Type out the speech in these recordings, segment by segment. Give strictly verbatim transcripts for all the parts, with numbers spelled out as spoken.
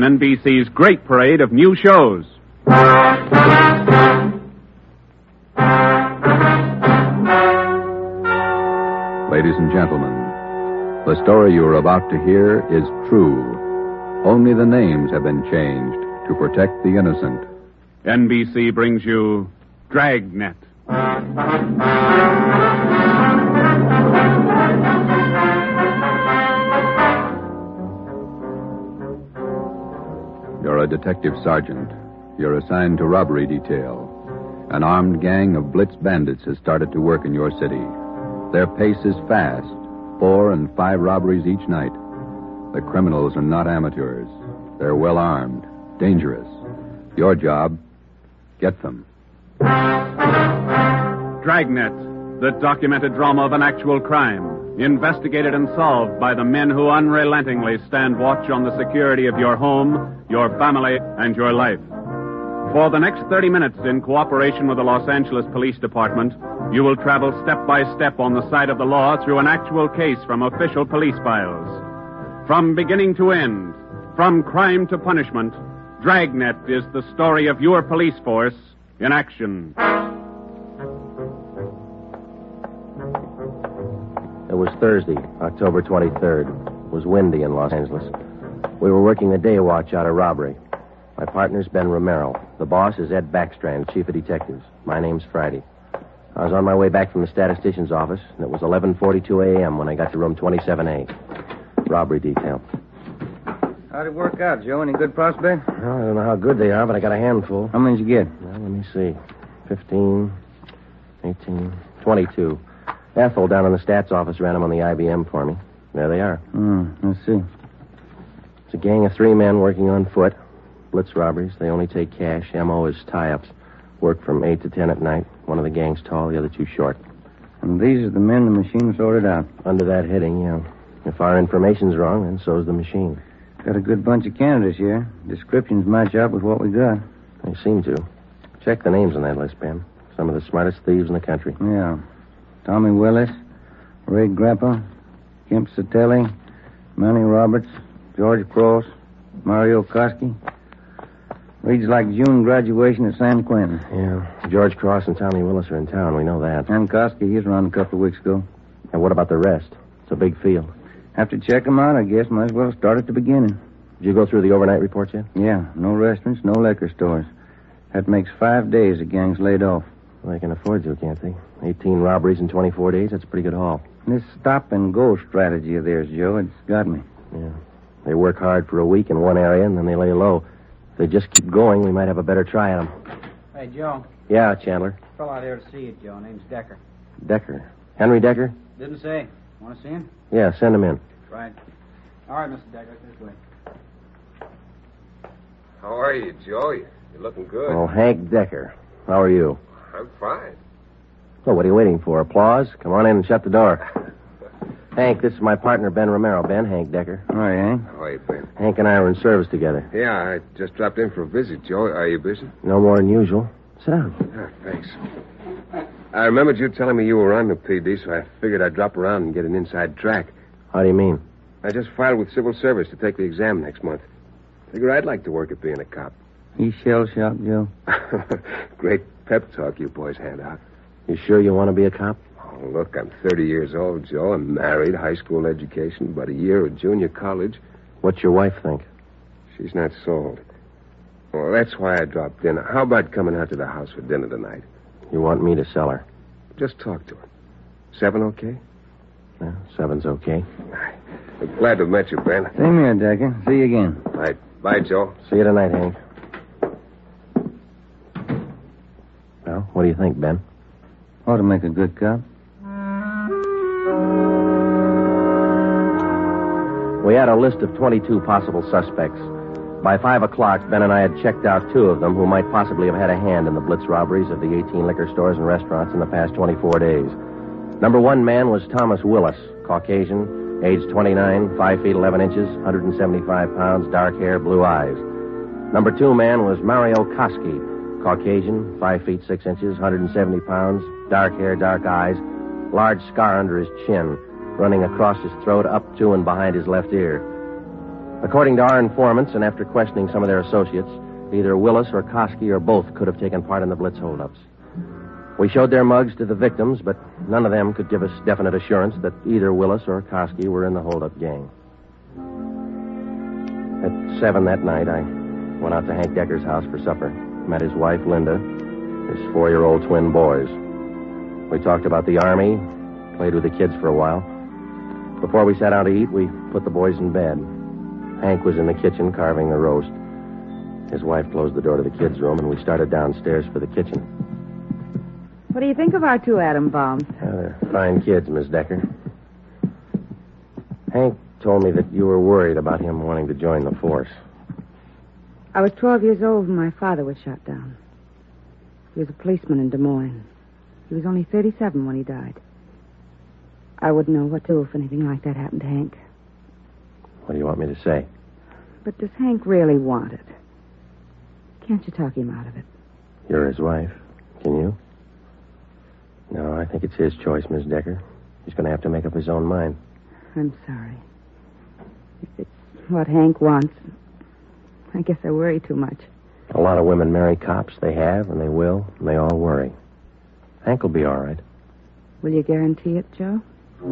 in N B C's great parade of new shows. Ladies and gentlemen, the story you are about to hear is true. Only the names have been changed to protect the innocent. N B C brings you Dragnet. You're a detective sergeant. You're assigned to robbery detail. An armed gang of blitz bandits has started to work in your city. Their pace is fast, four and five robberies each night. The criminals are not amateurs. They're well armed, dangerous. Your job, get them. Dragnet, the documented drama of an actual crime, investigated and solved by the men who unrelentingly stand watch on the security of your home, your family, and your life. For the next thirty minutes, in cooperation with the Los Angeles Police Department, you will travel step by step on the side of the law through an actual case from official police files. From beginning to end, from crime to punishment, Dragnet is the story of your police force in action. It was Thursday, October twenty-third. It was windy in Los Angeles. We were working the day watch out of robbery. My partner's Ben Romero. The boss is Ed Backstrand, chief of detectives. My name's Friday. I was on my way back from the statistician's office, and it was eleven forty-two a.m. when I got to room twenty-seven A. Robbery detail. How'd it work out, Joe? Any good prospect? Well, I don't know how good they are, but I got a handful. How many'd you get? Well, let me see. Fifteen, eighteen, twenty-two. Ethel down in the stats office ran them on the I B M for me. There they are. Hmm, let's see. It's a gang of three men working on foot. Blitz robberies. They only take cash. M O is tie-ups. Work from eight to ten at night. One of the gang's tall, the other two short. And these are the men the machine sorted out. Under that heading, yeah. If our information's wrong, then so's the machine. Got a good bunch of candidates here. Descriptions match up with what we got. They seem to. Check the names on that list, Ben. Some of the smartest thieves in the country. Yeah. Tommy Willis, Ray Grappa, Kemp Satelli, Manny Roberts, George Cross, Mario Koski. Reads like June graduation at San Quentin. Yeah. George Cross and Tommy Willis are in town. We know that. And Koski, he was around a couple of weeks ago. And what about the rest? It's a big field. Have to check them out, I guess. Might as well start at the beginning. Did you go through the overnight reports yet? Yeah. No restaurants, no liquor stores. That makes five days the gang's laid off. Well, they can afford to, can't they? eighteen robberies in twenty-four days, that's a pretty good haul. This stop-and-go strategy of theirs, Joe, it's got me. Yeah. They work hard for a week in one area, and then they lay low. If they just keep going, we might have a better try at them. Hey, Joe. Yeah, Chandler. Fellow out here to see you, Joe. Name's Decker. Decker. Henry Decker? Didn't say. Want to see him? Yeah, send him in. Right. All right, Mister Decker, this way. How are you, Joe? You're looking good. Oh, Hank Decker. How are you? I'm fine. Well, what are you waiting for? Applause? Come on in and shut the door. Hank, this is my partner, Ben Romero. Ben, Hank Decker. All right, Hank. How are you, Ben? Hank and I are in service together. Yeah, I just dropped in for a visit, Joe. Are you busy? No more than usual. Sit down. Ah, thanks. I remembered you telling me you were on the P D, so I figured I'd drop around and get an inside track. How do you mean? I just filed with civil service to take the exam next month. Figure I'd like to work at being a cop. He's shell-shocked, Joe. Great pep talk you boys hand out. You sure you want to be a cop? Oh, look, I'm thirty years old, Joe. I'm married, high school education, about a year at junior college. What's your wife think? She's not sold. Well, that's why I dropped in. How about coming out to the house for dinner tonight? You want me to sell her? Just talk to her. Seven okay? Yeah, seven's okay. I'm glad to have met you, Ben. Same here, Decker. See you again. All right. Bye, Joe. See you tonight, Hank. Well, what do you think, Ben? Ought to make a good cop. We had a list of twenty-two possible suspects. By five o'clock, Ben and I had checked out two of them who might possibly have had a hand in the blitz robberies of the eighteen liquor stores and restaurants in the past twenty-four days. Number one man was Thomas Willis, Caucasian, age twenty-nine, five feet eleven inches, one hundred seventy-five pounds, dark hair, blue eyes. Number two man was Mario Koski, Caucasian, five feet six inches, one hundred seventy pounds, dark hair, dark eyes, large scar under his chin, running across his throat, up to and behind his left ear. According to our informants, and after questioning some of their associates, either Willis or Koski or both could have taken part in the Blitz holdups. We showed their mugs to the victims, but none of them could give us definite assurance that either Willis or Koski were in the holdup gang. At seven that night, I went out to Hank Decker's house for supper. Met his wife, Linda, his four-year-old twin boys. We talked about the Army, played with the kids for a while. Before we sat down to eat, we put the boys in bed. Hank was in the kitchen carving the roast. His wife closed the door to the kids' room, and we started downstairs for the kitchen. What do you think of our two atom bombs? Yeah, they're fine kids, Miss Decker. Hank told me that you were worried about him wanting to join the force. I was twelve years old when my father was shot down. He was a policeman in Des Moines. He was only thirty-seven when he died. I wouldn't know what to do if anything like that happened to Hank. What do you want me to say? But does Hank really want it? Can't you talk him out of it? You're his wife. Can you? No, I think it's his choice, Miss Decker. He's going to have to make up his own mind. I'm sorry. If it's what Hank wants, I guess I worry too much. A lot of women marry cops. They have, and they will, and they all worry. Hank will be all right. Will you guarantee it, Joe?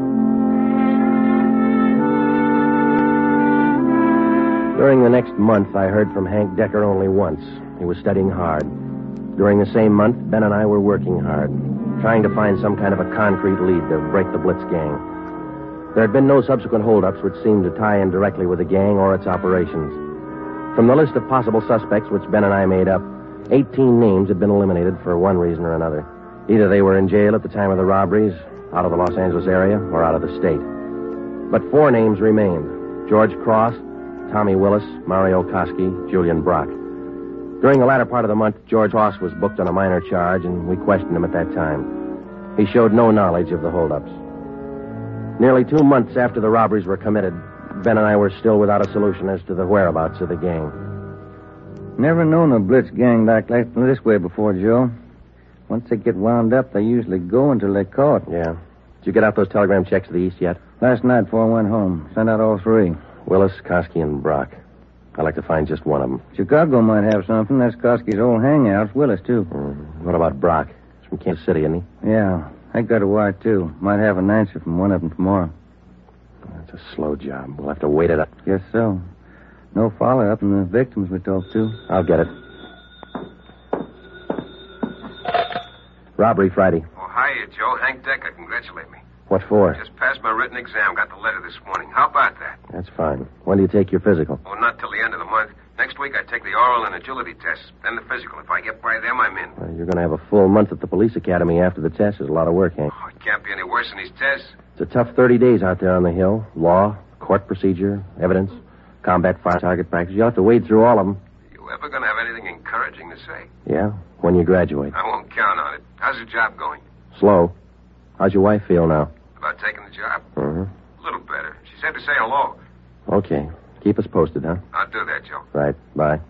During the next month, I heard from Hank Decker only once. He was studying hard. During the same month, Ben and I were working hard, trying to find some kind of a concrete lead to break the Blitz gang. There had been no subsequent holdups which seemed to tie in directly with the gang or its operations. From the list of possible suspects which Ben and I made up, eighteen names had been eliminated for one reason or another. Either they were in jail at the time of the robberies, out of the Los Angeles area, or out of the state. But four names remained: George Cross, Tommy Willis, Mario Koski, Julian Brock. During the latter part of the month, George Cross was booked on a minor charge, and we questioned him at that time. He showed no knowledge of the holdups. Nearly two months after the robberies were committed, Ben and I were still without a solution as to the whereabouts of the gang. Never known a Blitz gang like that this way before, Joe. Once they get wound up, they usually go until they're caught. Yeah. Did you get out those telegram checks to the east yet? Last night before I went home. Sent out all three. Willis, Koski, and Brock. I'd like to find just one of them. Chicago might have something. That's Koski's old hangout. Willis, too. Mm. What about Brock? He's from Kansas City, isn't he? Yeah. I got a wire, too. Might have an answer from one of them tomorrow. That's a slow job. We'll have to wait it up. Guess so. No follow-up from the victims we talked to. I'll get it. Robbery Friday. Oh, hiya, Joe. Hank Decker. Congratulate me. What for? Just passed my written exam. Got the letter this morning. How about that? That's fine. When do you take your physical? Oh, not till the end of the month. Next week I take the oral and agility tests, then the physical. If I get by them, I'm in. Well, you're going to have a full month at the police academy after the test. There's a lot of work, Hank. Oh, it can't be any worse than these tests. It's a tough thirty days out there on the Hill. Law, court procedure, evidence, combat fire target practice. You'll have to wade through all of them. Are you ever going to have anything encouraging to say? Yeah, when you graduate. I won't count on it. How's your job going? Slow. How's your wife feel now? About taking the job? Uh-huh. A little better. She said to say hello. Okay. Keep us posted, huh? I'll do that, Joe. Right. Bye.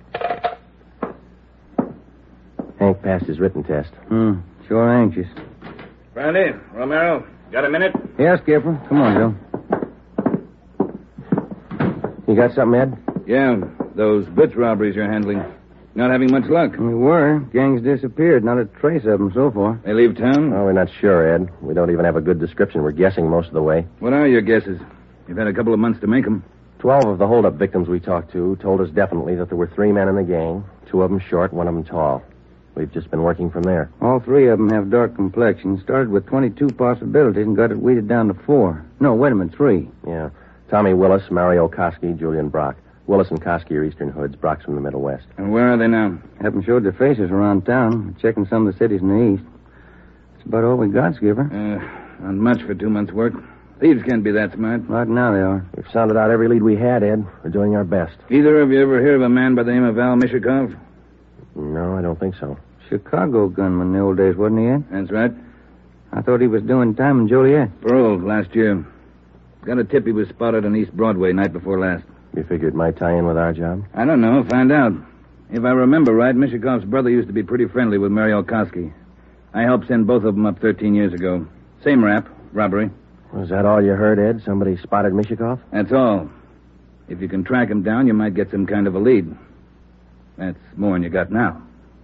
Hank passed his written test. Hmm. Sure anxious. Brandy, Romero, got a minute? Yeah, Skipper. Come on, Joe. You got something, Ed? Yeah, those Blitz robberies you're handling. Not having much luck. We were. Gang's disappeared. Not a trace of them so far. They leave town? Oh, we're not sure, Ed. We don't even have a good description. We're guessing most of the way. What are your guesses? You've had a couple of months to make them. Twelve of the holdup victims we talked to told us definitely that there were three men in the gang, two of them short, one of them tall. We've just been working from there. All three of them have dark complexions. Started with twenty-two possibilities and got it weeded down to four. No, wait a minute, three. Yeah. Tommy Willis, Mario Koski, Julian Brock. Willis and Koski are Eastern Hoods. Brock's from the Middle West. And where are they now? Haven't showed their faces around town. We're checking some of the cities in the east. That's about all we got, Skipper. Uh, not much for two months' work. Thieves can't be that smart. Right now they are. We've sounded out every lead we had, Ed. We're doing our best. Either of you ever hear of a man by the name of Al Mishikov? No, I don't think so. Chicago gunman in the old days, wasn't he, Ed? That's right. I thought he was doing time in Joliet. Paroled last year. Got a tip he was spotted on East Broadway night before last. You figure it might tie in with our job? I don't know. Find out. If I remember right, Mishikov's brother used to be pretty friendly with Mario Koski. I helped send both of them up thirteen years ago. Same rap, robbery. Was that all you heard, Ed? Somebody spotted Mishikov? That's all. If you can track him down, you might get some kind of a lead. That's more than you got now.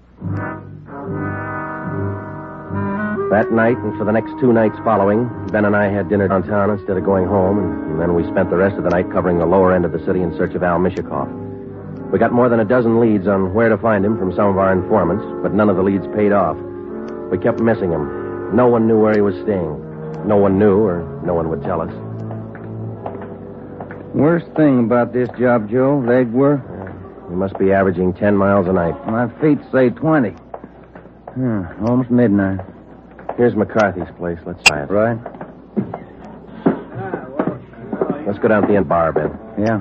That night and for the next two nights following, Ben and I had dinner downtown instead of going home, and then we spent the rest of the night covering the lower end of the city in search of Al Mishikoff. We got more than a dozen leads on where to find him from some of our informants, but none of the leads paid off. We kept missing him. No one knew where he was staying. No one knew, or no one would tell us. Worst thing about this job, Joe, leg work? We must be averaging ten miles a night. My feet say twenty. Yeah, almost midnight. Here's McCarthy's place. Let's try it. Right? Let's go down to the end bar, Ben. Yeah.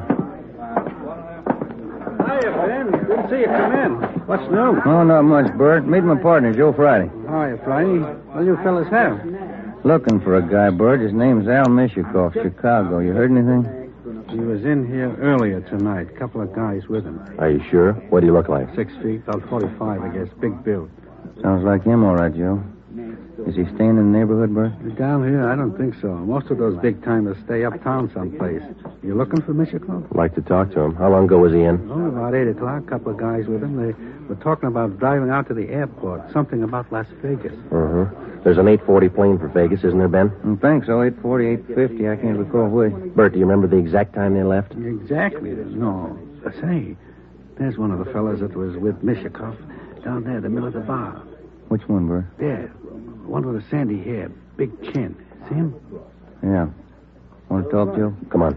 Hiya, Ben. Good to see you come in. What's new? Oh, not much, Bert. Meet my partner, Joe Friday. Hiya, Friday. What do you fellas have? Looking for a guy, Bert. His name's Al Mishikoff, Chicago. You heard anything? He was in here earlier tonight. A couple of guys with him. Are you sure? What do you look like? Six feet, about forty-five, I guess. Big build. Sounds like him, all right, Joe. Is he staying in the neighborhood, Bert? Down here, I don't think so. Most of those big-timers stay uptown someplace. You looking for Mishikoff? I'd like to talk to him. How long ago was he in? Oh, about eight o'clock. A couple of guys with him. They were talking about driving out to the airport. Something about Las Vegas. Uh-huh. There's an eight forty plane for Vegas, isn't there, Ben? I think so. eight forty, eight fifty. I can't recall which. Bert, do you remember the exact time they left? Exactly. No. Say, there's one of the fellas that was with Mishikoff down there in the middle of the bar. Which one, Bert? There. One with a sandy hair, big chin. See him? Yeah. Want to talk, Joe? Come on.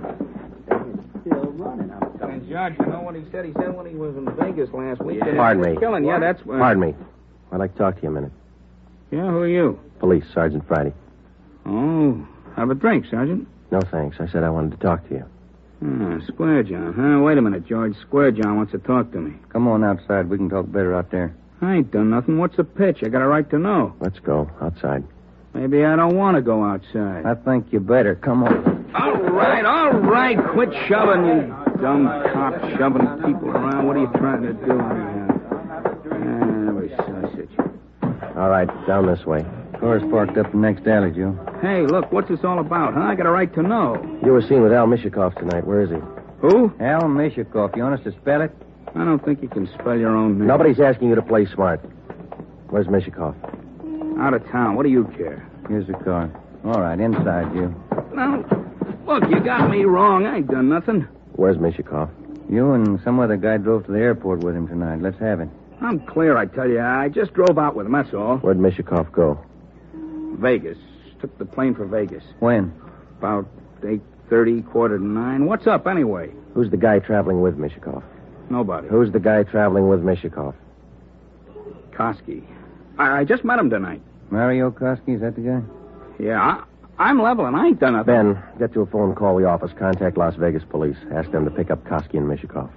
And Judge, you know what he said? He said when he was in Vegas last week. Yeah. Pardon me. Killing. Yeah, that's. Uh... Pardon me. I'd like to talk to you a minute. Yeah, who are you? Police, Sergeant Friday. Oh, have a drink, Sergeant. No, thanks. I said I wanted to talk to you. Ah, Square John, huh? Wait a minute, George. Square John wants to talk to me. Come on outside. We can talk better out there. I ain't done nothing. What's the pitch? I got a right to know. Let's go outside. Maybe I don't want to go outside. I think you better. Come on. All right, all right. Quit shoving, you dumb cop, shoving people around. What are you trying to do? Ah, we sausage. All right, down this way. Car's parked up the next alley, Joe. Hey, look, what's this all about, huh? I got a right to know. You were seen with Al Mishikoff tonight. Where is he? Who? Al Mishikoff. You want us to spell it? I don't think you can spell your own name. Nobody's asking you to play smart. Where's Mishikoff? Out of town. What do you care? Here's the car. All right, inside, you. Now, look, you got me wrong. I ain't done nothing. Where's Mishikoff? You and some other guy drove to the airport with him tonight. Let's have it. I'm clear, I tell you. I just drove out with him, that's all. Where'd Mishikoff go? Vegas. Took the plane for Vegas. When? About eight thirty, quarter to nine. What's up, anyway? Who's the guy traveling with Mishikoff? Nobody. Who's the guy traveling with Mishikoff? Koski. I, I just met him tonight. Mario Koski, is that the guy? Yeah, I, I'm leveling. I ain't done nothing. Ben, get to a phone, call the office, contact Las Vegas police. Ask them to pick up Koski and Mishikoff.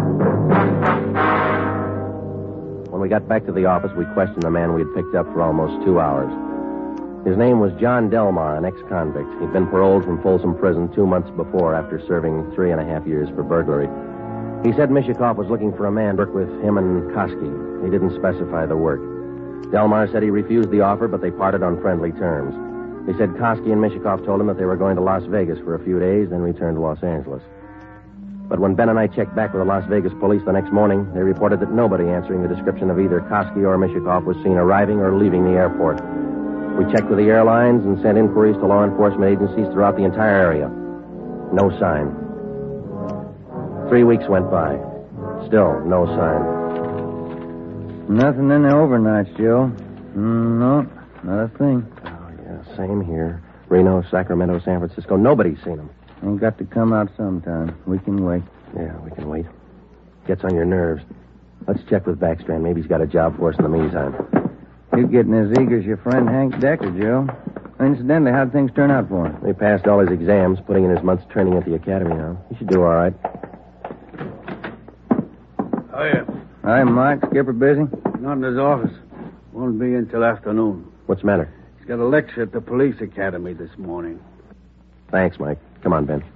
When we got back to the office, we questioned the man we had picked up for almost two hours. His name was John Delmar, an ex-convict. He'd been paroled from Folsom Prison two months before after serving three and a half years for burglary. He said Mishikoff was looking for a man to work with him and Koski. He didn't specify the work. Delmar said he refused the offer, but they parted on friendly terms. He said Koski and Mishikoff told him that they were going to Las Vegas for a few days, then return to Los Angeles. But when Ben and I checked back with the Las Vegas police the next morning, they reported that nobody answering the description of either Koski or Mishikoff was seen arriving or leaving the airport. We checked with the airlines and sent inquiries to law enforcement agencies throughout the entire area. No sign. Three weeks went by. Still no sign. Nothing in the overnights, Joe. Mm, no, not a thing. Oh, yeah, same here. Reno, Sacramento, San Francisco. Nobody's seen them. Ain't got to come out sometime. We can wait. Yeah, we can wait. Gets on your nerves. Let's check with Backstrand. Maybe he's got a job for us in the meantime. You're getting as eager as your friend Hank Decker, Joe. Incidentally, how'd things turn out for him? He passed all his exams, putting in his month's training at the academy now. He should do all right. Oh, yeah. Hi, Mike. Skipper busy? Not in his office. Won't be in till afternoon. What's the matter? He's got a lecture at the police academy this morning. Thanks, Mike. Come on, Ben.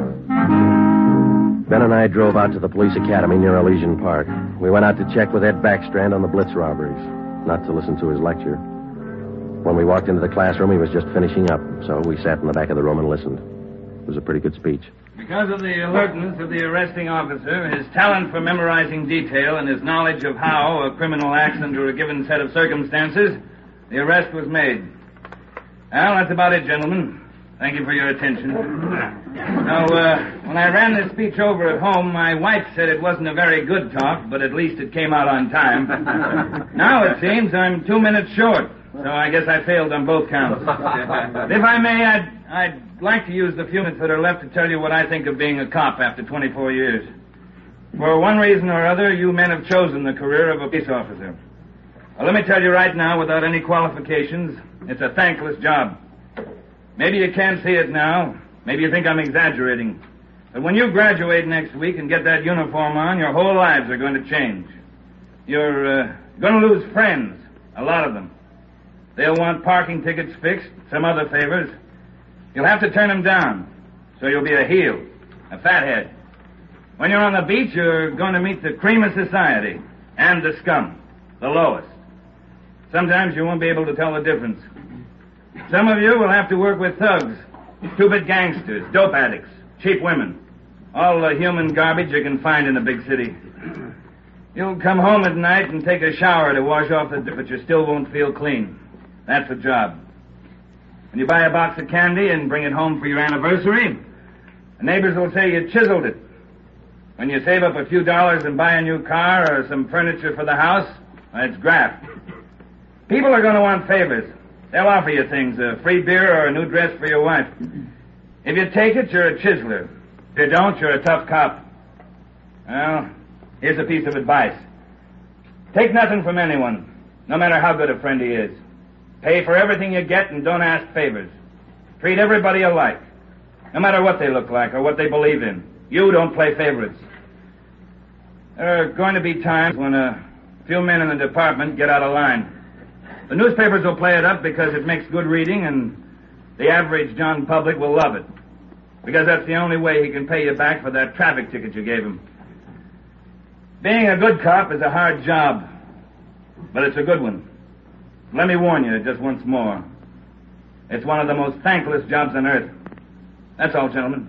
Ben and I drove out to the police academy near Elysian Park. We went out to check with Ed Backstrand on the Blitz robberies, not to listen to his lecture. When we walked into the classroom, he was just finishing up, so we sat in the back of the room and listened. It was a pretty good speech. Because of the alertness of the arresting officer, his talent for memorizing detail, and his knowledge of how a criminal acts under a given set of circumstances, the arrest was made. Well, that's about it, gentlemen. Thank you for your attention. Now, uh, when I ran this speech over at home, my wife said it wasn't a very good talk, but at least it came out on time. Now it seems I'm two minutes short, so I guess I failed on both counts. If I may, I'd, I'd like to use the few minutes that are left to tell you what I think of being a cop after twenty-four years. For one reason or other, you men have chosen the career of a police officer. Well, let me tell you right now, without any qualifications, it's a thankless job. Maybe you can't see it now. Maybe you think I'm exaggerating. But when you graduate next week and get that uniform on, your whole lives are going to change. You're uh, going to lose friends, a lot of them. They'll want parking tickets fixed, some other favors. You'll have to turn them down, so you'll be a heel, a fathead. When you're on the beach, you're going to meet the cream of society and the scum, the lowest. Sometimes you won't be able to tell the difference. Some of you will have to work with thugs, two-bit gangsters, dope addicts, cheap women, all the human garbage you can find in a big city. You'll come home at night and take a shower to wash off the dirt, but you still won't feel clean. That's the job. When you buy a box of candy and bring it home for your anniversary, the neighbors will say you chiseled it. When you save up a few dollars and buy a new car or some furniture for the house, that's graft. People are going to want favors. They'll offer you things, a free beer or a new dress for your wife. If you take it, you're a chiseler. If you don't, you're a tough cop. Well, here's a piece of advice. Take nothing from anyone, no matter how good a friend he is. Pay for everything you get and don't ask favors. Treat everybody alike, no matter what they look like or what they believe in. You don't play favorites. There are going to be times when a few men in the department get out of line. The newspapers will play it up because it makes good reading, and the average John public will love it. Because that's the only way he can pay you back for that traffic ticket you gave him. Being a good cop is a hard job, but it's a good one. Let me warn you just once more. It's one of the most thankless jobs on earth. That's all, gentlemen.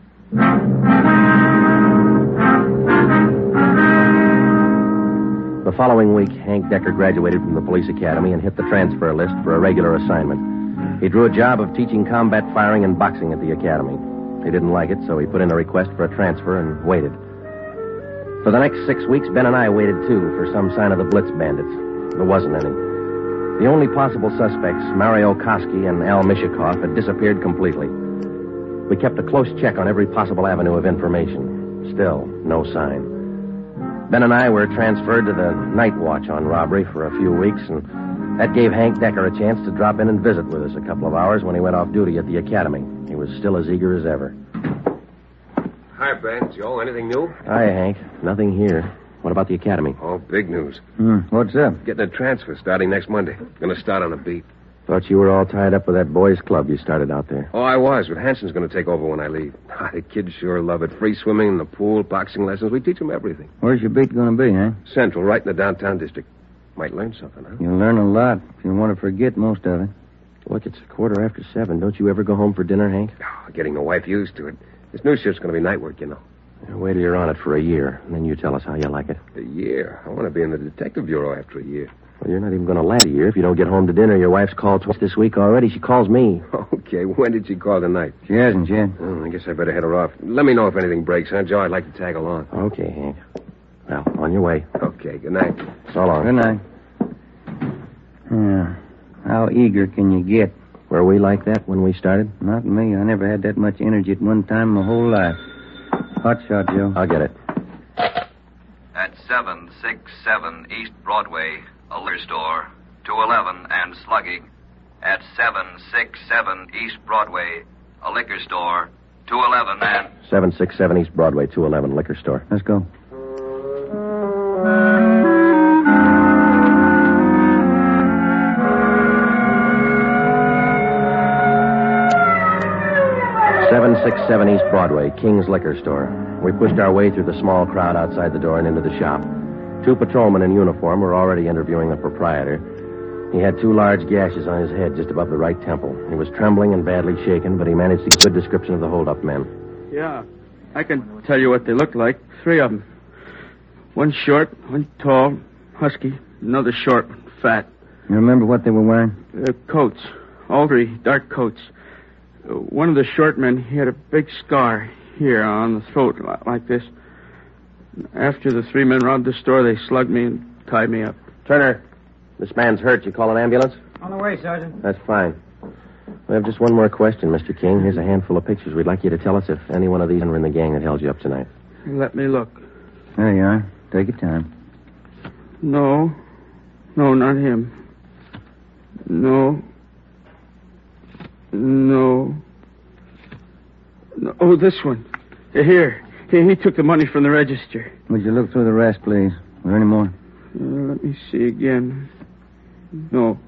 The following week, Hank Decker graduated from the police academy and hit the transfer list for a regular assignment. He drew a job of teaching combat firing and boxing at the academy. He didn't like it, so he put in a request for a transfer and waited. For the next six weeks, Ben and I waited, too, for some sign of the Blitz bandits. There wasn't any. The only possible suspects, Mario Koski and Al Mishikoff, had disappeared completely. We kept a close check on every possible avenue of information. Still, no sign. Ben and I were transferred to the night watch on robbery for a few weeks, and that gave Hank Decker a chance to drop in and visit with us a couple of hours when he went off duty at the academy. He was still as eager as ever. Hi, Ben. Joe, anything new? Hi, Hank. Nothing here. What about the academy? Oh, big news. Hmm, what's up? Getting a transfer starting next Monday. Gonna start on a beat. Thought you were all tied up with that boys' club you started out there. Oh, I was, but Hanson's gonna take over when I leave. The kids sure love it. Free swimming in the pool, boxing lessons. We teach them everything. Where's your beat going to be, huh? Central, right in the downtown district. Might learn something, huh? You'll learn a lot if you want to forget most of it. Look, it's a quarter after seven. Don't you ever go home for dinner, Hank? Oh, getting the wife used to it. This new shift's gonna be night work, you know. Yeah, wait till you're on it for a year, and then you tell us how you like it. A year? I want to be in the detective bureau after a year. Well, you're not even going to last a year if you don't get home to dinner. Your wife's called twice this week already. She calls me. Okay, when did she call tonight? She hasn't yet. Oh, I guess I better head her off. Let me know if anything breaks, huh, Joe? I'd like to tag along. Okay, Hank. Well, on your way. Okay, good night. So long. Good night. Yeah. How eager can you get? Were we like that when we started? Not me. I never had that much energy at one time my whole life. Hot shot, Joe. I'll get it. At seven six seven East Broadway, a liquor store, two eleven and Sluggy. At seven six seven East Broadway, a liquor store, two eleven and... seven six seven East Broadway, two eleven liquor store. Let's go. seven six seven East Broadway, King's Liquor Store. We pushed our way through the small crowd outside the door and into the shop. Two patrolmen in uniform were already interviewing the proprietor. He had two large gashes on his head just above the right temple. He was trembling and badly shaken, but he managed to give a good description of the hold-up men. Yeah, I can tell you what they look like. Three of them. One short, one tall, husky, another short, fat. You remember what they were wearing? Uh, coats. All three dark coats. Uh, one of the short men, he had a big scar here on the throat, like this. After the three men robbed the store, they slugged me and tied me up. Turner, this man's hurt. You call an ambulance? On the way, Sergeant. That's fine. We have just one more question, Mister King. Here's a handful of pictures. We'd like you to tell us if any one of these are in the gang that held you up tonight. Let me look. There you are. Take your time. No. No, not him. No. No. no. Oh, this one. Here. Here, he took the money from the register. Would you look through the rest, please? Are there any more? Uh, let me see again. No.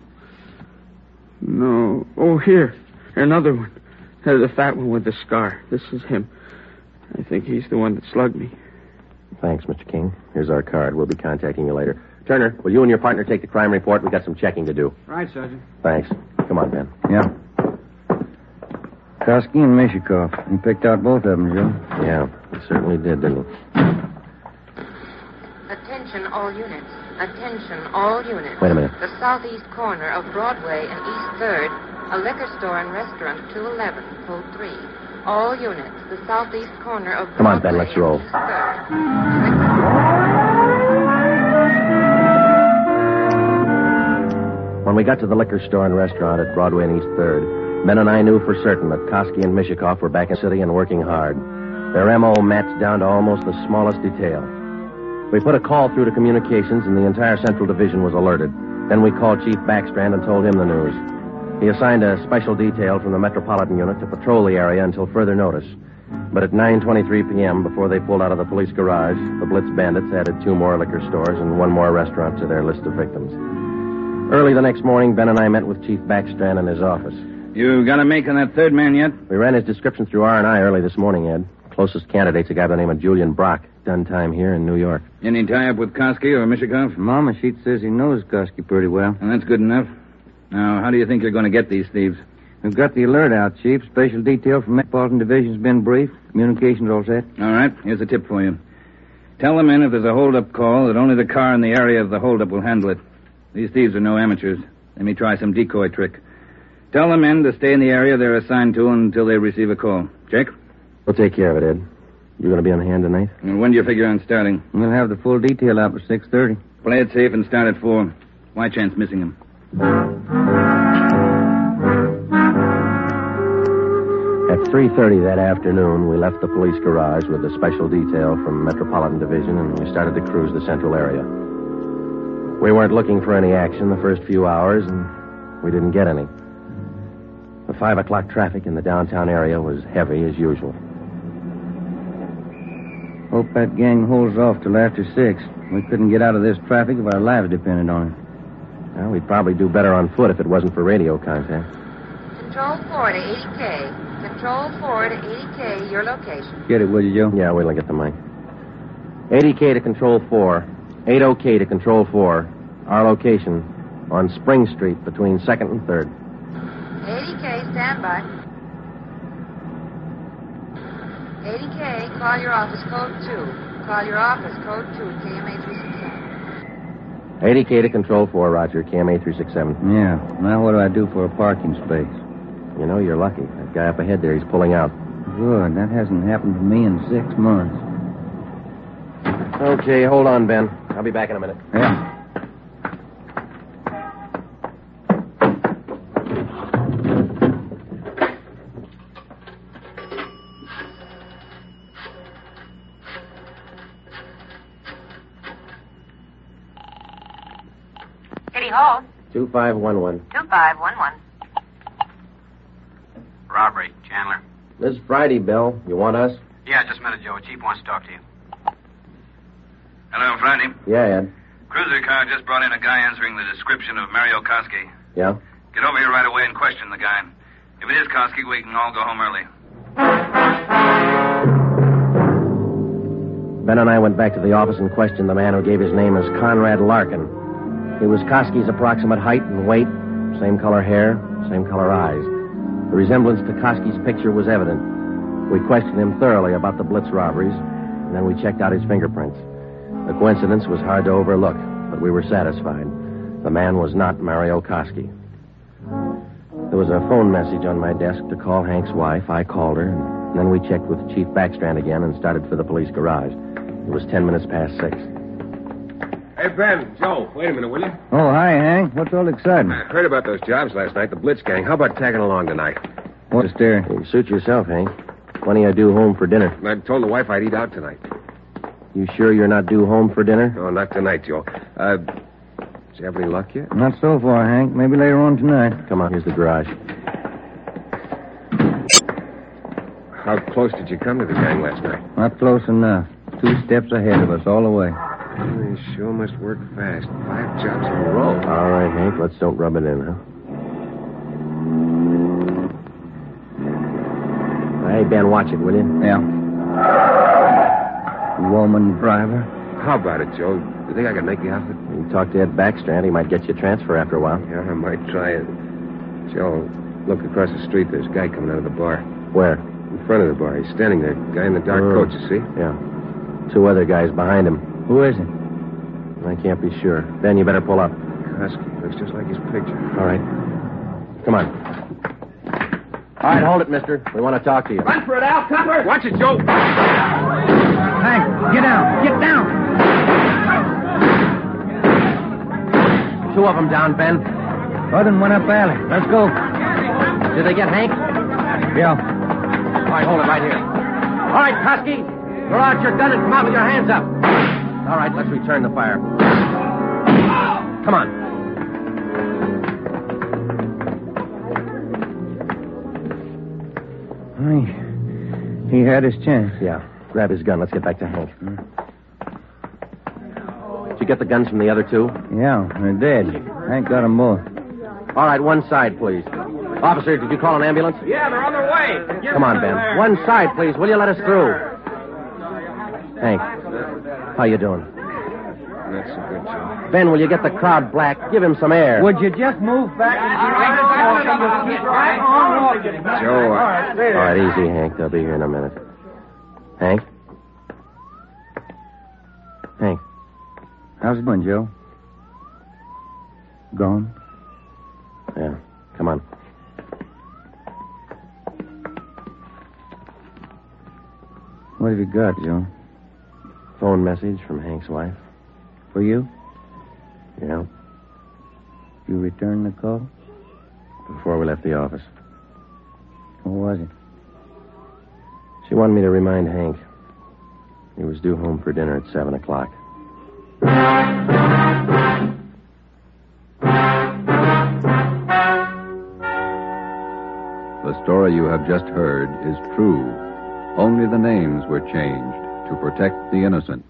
No. Oh, here. Another one. Uh, the fat one with the scar. This is him. I think he's the one that slugged me. Thanks, Mister King. Here's our card. We'll be contacting you later. Turner, will you and your partner take the crime report? We've got some checking to do. Right, Sergeant. Thanks. Come on, Ben. Yeah. Kosky and Mishikoff. You picked out both of them, Joe. Yeah, he certainly did, didn't he? Attention, all units. Attention, all units. Wait a minute. The southeast corner of Broadway and East third, a liquor store and restaurant, two eleven, code three. All units. The southeast corner of Broadway. Come on, Ben, let's roll. and East third. When we got to the liquor store and restaurant at Broadway and East third, Ben and I knew for certain that Kosky and Mishikoff were back in the city and working hard. Their M O matched down to almost the smallest detail. We put a call through to communications, and the entire Central Division was alerted. Then we called Chief Backstrand and told him the news. He assigned a special detail from the Metropolitan Unit to patrol the area until further notice. But at nine twenty-three p.m., before they pulled out of the police garage, the Blitz bandits added two more liquor stores and one more restaurant to their list of victims. Early the next morning, Ben and I met with Chief Backstrand in his office. You got a make on that third man yet? We ran his description through R and I early this morning, Ed. Closest candidate's a guy by the name of Julian Brock. Done time here in New York. Any tie-up with Kosky or Mishikoff? Mama Sheet says he knows Kosky pretty well. Well, that's good enough. Now, how do you think you're going to get these thieves? We've got the alert out, Chief. Special detail from Metropolitan Division's been briefed. Communications all set. All right. Here's a tip for you. Tell the men if there's a hold-up call that only the car in the area of the hold-up will handle it. These thieves are no amateurs. They may try some decoy trick. Tell the men to stay in the area they're assigned to until they receive a call. Jake? We'll take care of it, Ed. You going to be on hand tonight? And when do you figure on starting? We'll have the full detail out by six thirty. Play it safe and start at four. Why chance missing him? At three thirty that afternoon, we left the police garage with a special detail from Metropolitan Division, and we started to cruise the central area. We weren't looking for any action the first few hours, and we didn't get any. The five o'clock traffic in the downtown area was heavy as usual. Hope that gang holds off till after six. We couldn't get out of this traffic if our lives depended on it. Well, we'd probably do better on foot if it wasn't for radio contact. Control four to eighty K. Control four to eighty K, your location. Get it, will you, Joe? Yeah, wait till I get the mic. eighty K to Control four. eighty K to Control four. Our location on Spring Street between second and third. eighty K, stand by. eighty K, call your office code two. Call your office code two, K M A three six seven. eighty K to Control four, Roger, K M A three six seven. Yeah. Now what do I do for a parking space? You know, you're lucky. That guy up ahead there, he's pulling out. Good. That hasn't happened to me in six months. Okay, hold on, Ben. I'll be back in a minute. Yeah. City Hall. two five one one. two five one one. Robbery, Chandler. This Friday, Bill. You want us? Yeah, just a minute, Joe. Chief wants to talk to you. Hello, Friday. Yeah, Ed. Cruiser car just brought in a guy answering the description of Mario Kosky. Yeah? Get over here right away and question the guy. If it is Kosky, we can all go home early. Ben and I went back to the office and questioned the man who gave his name as Conrad Larkin. He was Kosky's approximate height and weight, same color hair, same color eyes. The resemblance to Kosky's picture was evident. We questioned him thoroughly about the Blitz robberies, and then we checked out his fingerprints. The coincidence was hard to overlook, but we were satisfied. The man was not Mario Koski. There was a phone message on my desk to call Hank's wife. I called her, and then we checked with Chief Backstrand again and started for the police garage. It was ten minutes past six. Hey, Ben, Joe, wait a minute, will you? Oh, hi, Hank. What's all the excitement? I heard about those jobs last night, the Blitz gang. How about tagging along tonight? What's there? You suit yourself, Hank. When are you due home for dinner? I told the wife I'd eat out tonight. You sure you're not due home for dinner? No, not tonight, Joe. Uh, did you have any luck yet? Not so far, Hank. Maybe later on tonight. Come on, here's the garage. How close did you come to the gang last night? Not close enough. Two steps ahead of us all the way. They sure must work fast. Five jobs in a row. All right, Hank, let's don't rub it in, huh? Hey, Ben, watch it, will you? Yeah. Woman driver. How about it, Joe? You think I can make the outfit? You talk to Ed Backstrand. He might get you a transfer after a while. Yeah, I might try it. Joe, look across the street. There's a guy coming out of the bar. Where? In front of the bar. He's standing there. Guy in the dark Oh. coat, you see? Yeah. Two other guys behind him. Who is it? I can't be sure. Ben, you better pull up. Koski. Looks just like his picture. All right. Come on. All right, hold it, mister. We want to talk to you. Run for it, Al. Copper. Watch it, Joe. Hank, get down. Get down. Two of them down, Ben. Other than one up alley. Let's go. Did they get Hank? Yeah. All right, hold it right here. All right, Koski. Throw out your gun and come out with your hands up. All right, let's return the fire. Come on. He, he had his chance. Yeah. Grab his gun. Let's get back to Hank. Did you get the guns from the other two? Yeah, they're dead. Hank got them both. All right, one side, please. Officer, did you call an ambulance? Yeah, they're on their way. Come on, Ben. One side, please. Will you let us through? Hank, how you doing? Not so good, Joe. Ben, will you get the crowd black? Give him some air. Would you just move back? Joe, All right, easy, Hank. They'll be here in a minute. Hank? Hank? How's it going, Joe? Gone? Yeah, come on. What have you got, Joe? Phone message from Hank's wife. For you? Yeah, You returned the call? before we left the office. What was it? She wanted me to remind Hank. He was due home for dinner at seven o'clock. The story you have just heard is true. Only the names were changed to protect the innocent.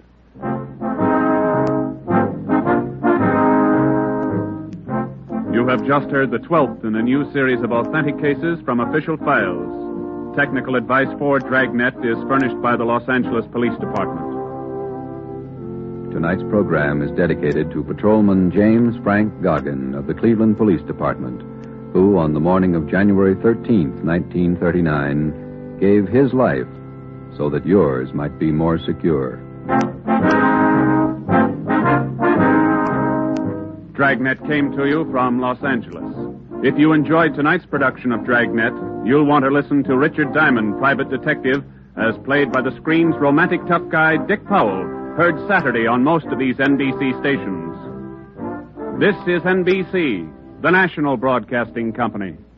You have just heard the twelfth in a new series of authentic cases from official files. Technical advice for Dragnet is furnished by the Los Angeles Police Department. Tonight's program is dedicated to Patrolman James Frank Goggin of the Cleveland Police Department, who, on the morning of January thirteenth, nineteen thirty-nine, gave his life so that yours might be more secure. Dragnet came to you from Los Angeles. If you enjoyed tonight's production of Dragnet, you'll want to listen to Richard Diamond, private detective, as played by the screen's romantic tough guy, Dick Powell, heard Saturday on most of these N B C stations. This is N B C, the national broadcasting company.